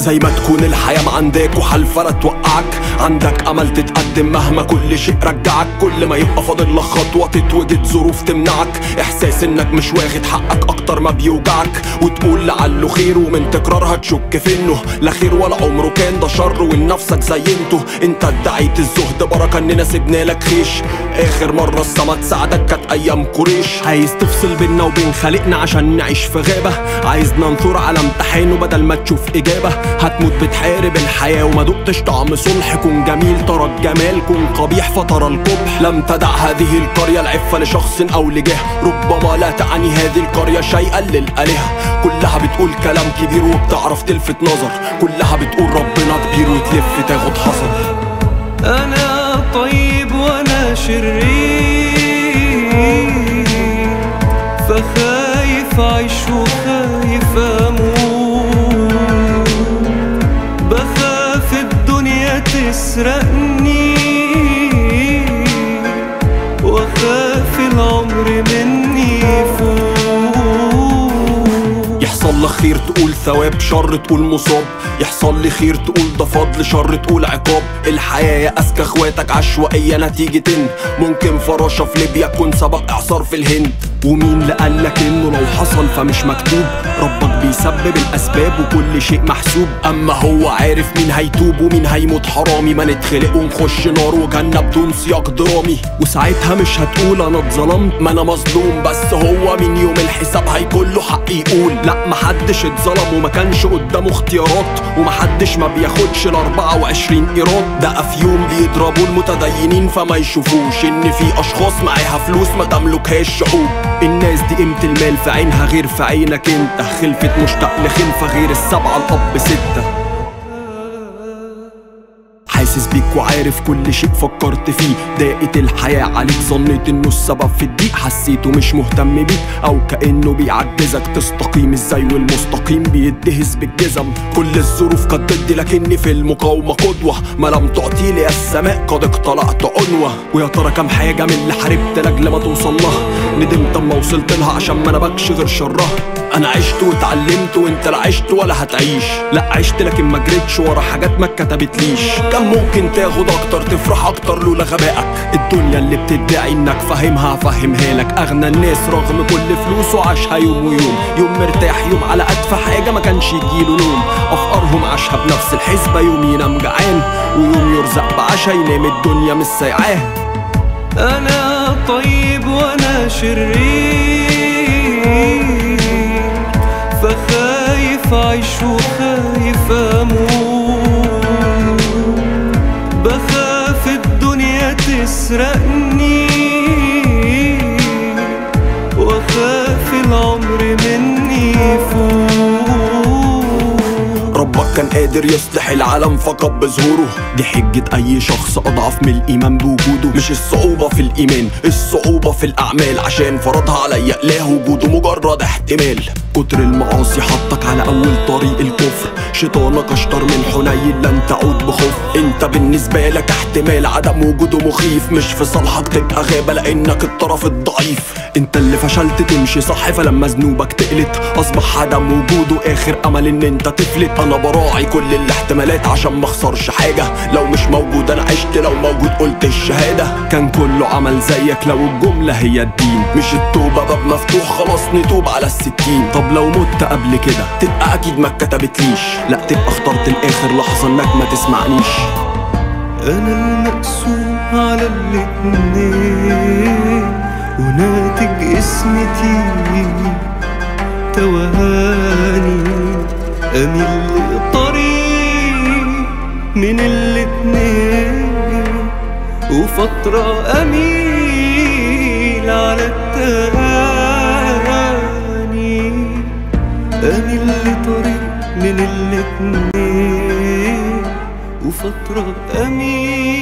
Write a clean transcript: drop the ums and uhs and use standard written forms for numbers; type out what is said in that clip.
زي ما تكون الحياة ما عندك وحالفة لا توقعك، عندك امل تتقدم مهما كل شيء رجعك. كل ما يبقى فاضل لك خطوة تتوجد ظروف تمنعك، احساس انك مش واخد حقك اكتر ما بيوجعك، وتقول لعله خير ومن تكرارها تشك في انه لا خير ولا عمره كان ده شر ولنفسك زينته. انت ادعيت الزهد بركة اننا سيبنا لك خيش، اخر مرة السما تساعدك كانت ايام قريش. عايز تفصل بينا وبين خالقنا عشان نعيش في غابة، عايز ننثر على امتحان وبدل ما تشوف اجابة. هتموت بتحارب الحياة وما دقتش طعم صلح، كن جميل ترى الجمال، كن قبيح فترى القبح. لم تدع هذه القرية العفة لشخص او لجهة، ربما لا تعني هذه القرية شيئا للآلهة. كلها بتقول كلام كبير وبتعرف تلفت نظر، كلها بتقول ربنا كبير وتلف تاخد حذر. أنا طيب وأنا شرير، فخايف أعيش وخايف أموت، بخاف الدنيا تسرقني وخاف العمر مني يفوت. يحصل لك خير تقول ثواب، شر تقول مصاب. يحصل لي خير تقول ده فضل، شر تقول عقاب. الحياة يا أذكى اخواتك عشوائية نتيجة إن ممكن فراشة في ليبيا تكون سبق إعصار في الهند. ومين اللي قالك إنه لو حصل فمش مكتوب؟ ربك بيسبب الأسباب وكل شيء محسوب، أما هو عارف مين هيتوب ومين هيموت حرامي. ما نتخلق ونخش نار وجنة بدون سياق درامي، وساعتها مش هتقول أنا اتظلمت، ما أنا مظلوم. بس هو من يوم الحساب هيكون له حق يقول لأ محدش اتظلم وما كانش قدامه اختيارات، ومحدش ما بياخدش ال24 قيراط. ده أفيون بيضربوا المتدينين فما يشوفوش إن في أشخاص معاها فلوس ما تملكهاش شعوب. الناس دي قيمة المال في عينها غير في عينك انت، خلفت مشتاق لخلفة غير السبعة الأب ستة. حاسس بيك وعارف كل شيء فكرت فيه، ضاقت الحياة عليك ظنيت انه السبب في الضيق، حسيته مش مهتم بيك او كأنه بيعجزك تستقيم. ازاي والمستقيم بيدهس بالجزم؟ كل الظروف كانت ضدي لكني في المقاومة قدوة، ما لم تعطي لي السماء قد اقتلعت عنوة. ويا ترى كام حاجة من اللي حاربت لاجل ما توصل لها ندمت اما وصلت لها عشان ما نبكش غير شرها. انا عشت واتعلمت وانت لا عشت ولا هتعيش، لا عشت لكن ما جريتش ورا حاجات ما اتكتبتليش. كان ممكن تاخد اكتر تفرح اكتر لولا غبائك، الدنيا اللي بتدعي انك فاهمها فاهمها لك. اغنى الناس رغم كل فلوسه عاشها يوم ويوم، يوم مرتاح يوم على ادفى حاجة ما كانش يجيله نوم. افقرهم عاشها بنفس الحسبة، يوم ينام جعان ويوم يرزق بعشا ينام الدنيا مش سايعاه. أنا طيب وأنا شرير، فخايف أعيش وخايف أموت، بخاف الدنيا تسرقني وخاف العمر مني يفوت. ربك كان قادر يصلح العالم فقط بظهوره، دي حجة أي شخص أضعف من الإيمان بوجوده. مش الصعوبة في الإيمان، الصعوبة في الأعمال، عشان فرضها عليا إله وجوده مجرد احتمال. كتر المعاصي حطك على أول طريق الكفر، شيطانك أشطر من حنين لن تعود بخوف. انت بالنسبة لك احتمال عدم وجوده مخيف، مش في صالحك تبقى غابة لأنك الطرف الضعيف. انت اللي فشلت تمشي صح فلما ذنوبك تقلت أصبح عدم وجوده آخر أمل إن انت تفلت. أنا براعي كل الاحتمالات عشان ما اخسرش حاجة، لو مش موجود أنا عشت، لو موجود قلت الشهادة. كان كله عمل زيك لو الجملة هي الدين، مش التوبة باب مفتوح خلاص نتوب على ال60. طب لو مت قبل كده تبقى أكيد ما اتكتبتليش، لا تبقى اخترت الآخر لحظة إنك ما تسمعنيش. أنا المقسوم على الاتنين وناتج اسمتي توهاني، أميل لطريق من الاتنين وفترة أميل على التاني. أميل لطريق من الاتنين وفترة أميل